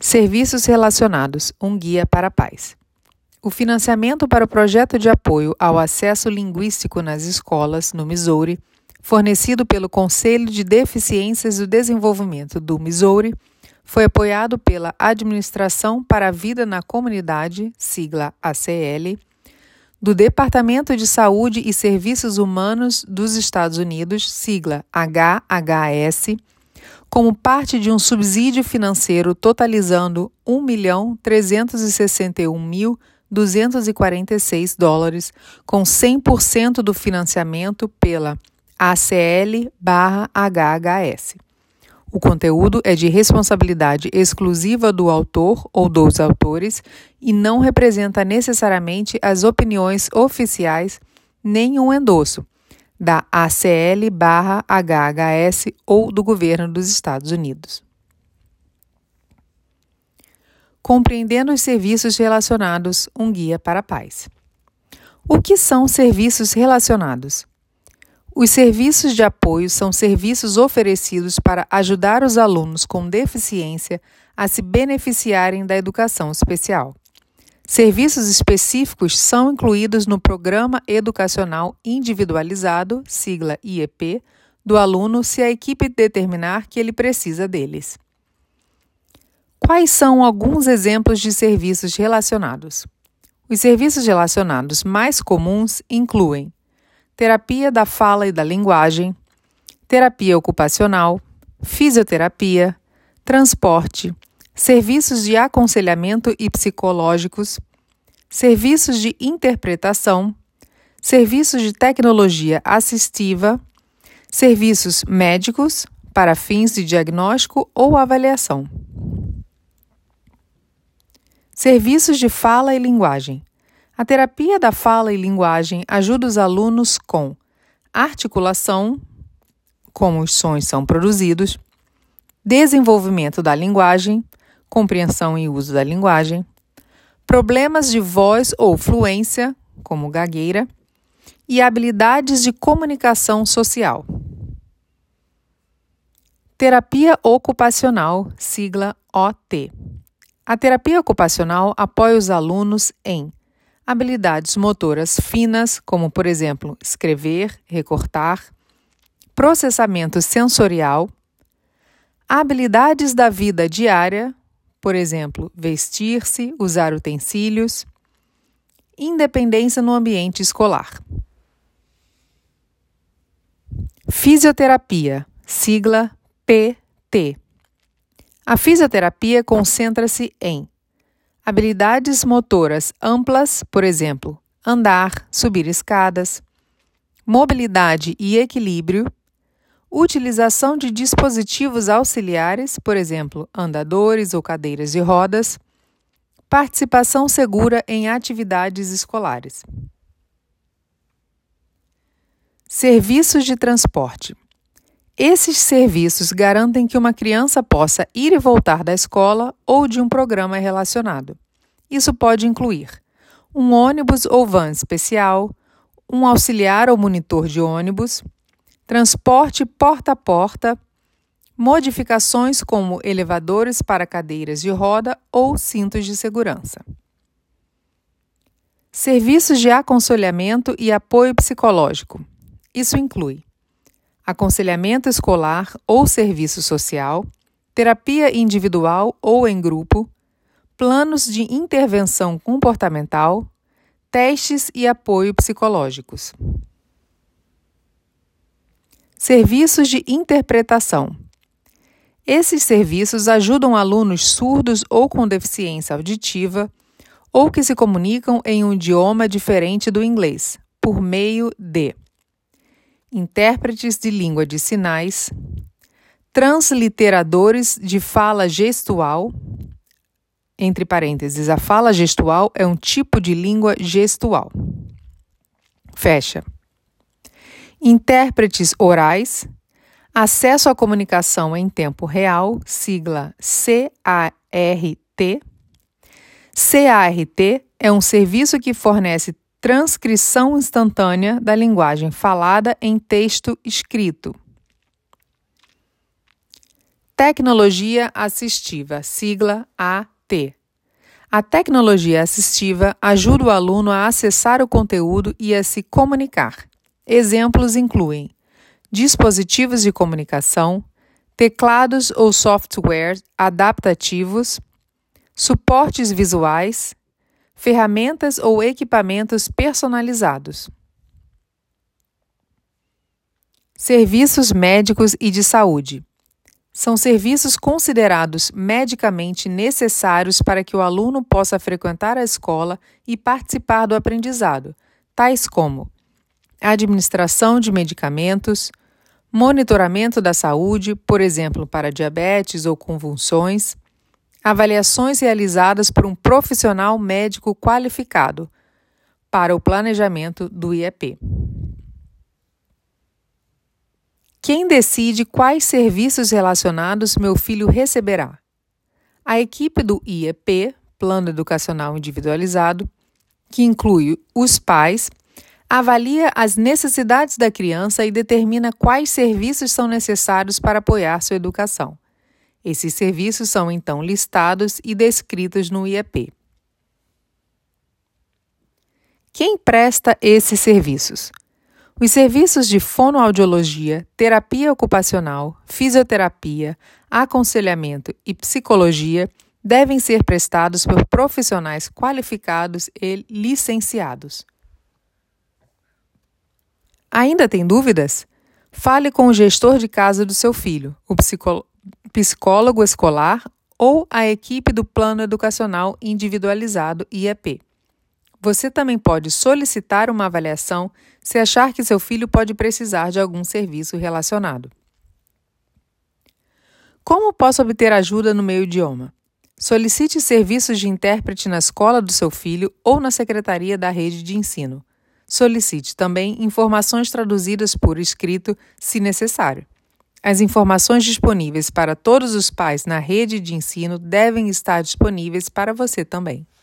Serviços relacionados, um guia para pais. O financiamento para o projeto de apoio ao acesso linguístico nas escolas, no Missouri, fornecido pelo Conselho de Deficiências do Desenvolvimento do Missouri, foi apoiado pela Administração para a Vida na Comunidade, sigla ACL, do Departamento de Saúde e Serviços Humanos dos Estados Unidos, sigla HHS, como parte de um subsídio financeiro totalizando $1.361.246, com 100% do financiamento pela ACL/HHS. O conteúdo é de responsabilidade exclusiva do autor ou dos autores e não representa necessariamente as opiniões oficiais nem um endosso da ACL/HHS ou do governo dos Estados Unidos. Compreendendo os serviços relacionados, um guia para pais. O que são serviços relacionados? Os serviços de apoio são serviços oferecidos para ajudar os alunos com deficiência a se beneficiarem da educação especial. Serviços específicos são incluídos no Programa Educacional Individualizado, sigla IEP, do aluno se a equipe determinar que ele precisa deles. Quais são alguns exemplos de serviços relacionados? Os serviços relacionados mais comuns incluem terapia da fala e da linguagem, terapia ocupacional, fisioterapia, transporte, serviços de aconselhamento e psicológicos, serviços de interpretação, serviços de tecnologia assistiva, serviços médicos para fins de diagnóstico ou avaliação. Serviços de fala e linguagem. A terapia da fala e linguagem ajuda os alunos com articulação, como os sons são produzidos, desenvolvimento da linguagem, compreensão e uso da linguagem, problemas de voz ou fluência, como gagueira, e habilidades de comunicação social. Terapia ocupacional, sigla OT. A terapia ocupacional apoia os alunos em habilidades motoras finas, como, por exemplo, escrever, recortar, processamento sensorial, habilidades da vida diária, por exemplo, vestir-se, usar utensílios, independência no ambiente escolar. Fisioterapia, sigla PT. A fisioterapia concentra-se em habilidades motoras amplas, por exemplo, andar, subir escadas, mobilidade e equilíbrio, utilização de dispositivos auxiliares, por exemplo, andadores ou cadeiras de rodas, participação segura em atividades escolares. Serviços de transporte. Esses serviços garantem que uma criança possa ir e voltar da escola ou de um programa relacionado. Isso pode incluir um ônibus ou van especial, um auxiliar ou monitor de ônibus, transporte porta a porta, modificações como elevadores para cadeiras de roda ou cintos de segurança. Serviços de aconselhamento e apoio psicológico. Isso inclui aconselhamento escolar ou serviço social, terapia individual ou em grupo, planos de intervenção comportamental, testes e apoio psicológicos. Serviços de interpretação. Esses serviços ajudam alunos surdos ou com deficiência auditiva ou que se comunicam em um idioma diferente do inglês, por meio de intérpretes de língua de sinais, transliteradores de fala gestual, entre parênteses, a fala gestual é um tipo de língua gestual. Fecha. Intérpretes orais, acesso à comunicação em tempo real, sigla CART. CART é um serviço que fornece transcrição instantânea da linguagem falada em texto escrito. Tecnologia assistiva, sigla AT. A tecnologia assistiva ajuda o aluno a acessar o conteúdo e a se comunicar. Exemplos incluem dispositivos de comunicação, teclados ou software adaptativos, suportes visuais, ferramentas ou equipamentos personalizados. Serviços médicos e de saúde. São serviços considerados medicamente necessários para que o aluno possa frequentar a escola e participar do aprendizado, tais como administração de medicamentos, monitoramento da saúde, por exemplo, para diabetes ou convulsões, avaliações realizadas por um profissional médico qualificado para o planejamento do IEP. Quem decide quais serviços relacionados meu filho receberá? A equipe do IEP, Plano Educacional Individualizado, que inclui os pais, avalia as necessidades da criança e determina quais serviços são necessários para apoiar sua educação. Esses serviços são então listados e descritos no IEP. Quem presta esses serviços? Os serviços de fonoaudiologia, terapia ocupacional, fisioterapia, aconselhamento e psicologia devem ser prestados por profissionais qualificados e licenciados. Ainda tem dúvidas? Fale com o gestor de casa do seu filho, o psicólogo escolar ou a equipe do Plano Educacional Individualizado IEP. Você também pode solicitar uma avaliação se achar que seu filho pode precisar de algum serviço relacionado. Como posso obter ajuda no meu idioma? Solicite serviços de intérprete na escola do seu filho ou na secretaria da rede de ensino. Solicite também informações traduzidas por escrito, se necessário. As informações disponíveis para todos os pais na rede de ensino devem estar disponíveis para você também.